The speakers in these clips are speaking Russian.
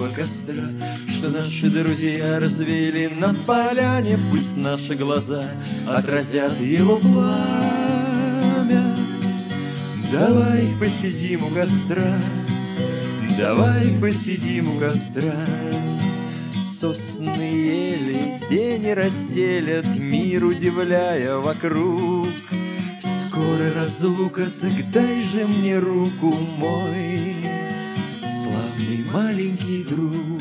большого костра, что наши друзья развели на поляне. Пусть наши глаза отразят его пламя. Давай посидим у костра, давай посидим у костра. Сосны, ели, тени расстелят мир, удивляя вокруг. Скоро разлука, так дай же мне руку, мой славный маленький друг.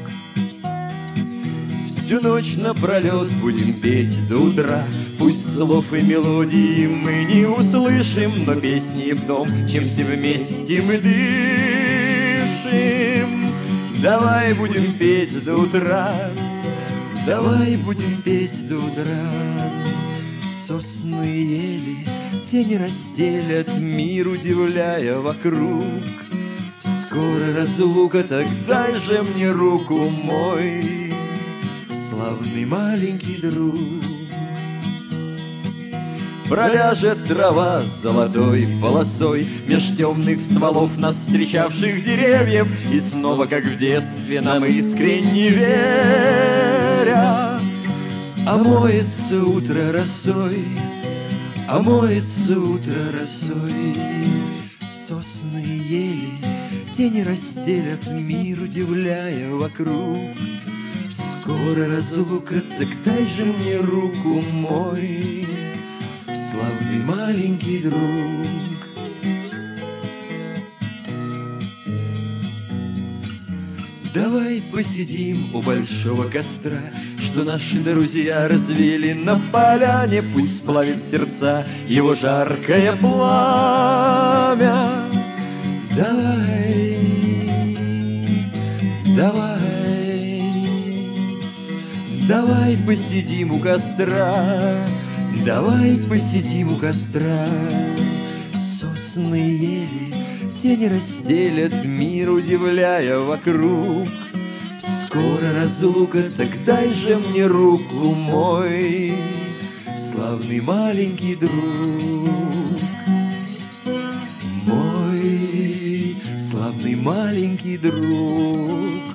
Всю ночь напролет будем петь до утра. Пусть слов и мелодии мы не услышим, но песни в том, чем все вместе мы дышим. Давай будем петь до утра, давай будем петь до утра. Сосны, ели, тени расстелят мир, удивляя вокруг. Скоро разлука, так дай же мне руку, мой славный маленький друг. Проляжет трава с золотой полосой меж темных стволов нас встречавших деревьев, и снова, как в детстве, нам искренне веря, омоется утро росой, омоется утро росой. Сосны, ели, тени расстелят мир, удивляя вокруг. Скоро разлука, так дай же мне руку, мой славный маленький друг. Давай посидим у большого костра, что наши друзья развели на поляне. Пусть сплавит сердца его жаркое пламя. Давай, давай, давай посидим у костра, давай посидим у костра. Сосны, ели, тени расстелят мир, удивляя вокруг. Скоро разлука, так дай же мне руку, мой славный маленький друг. Мой славный маленький друг.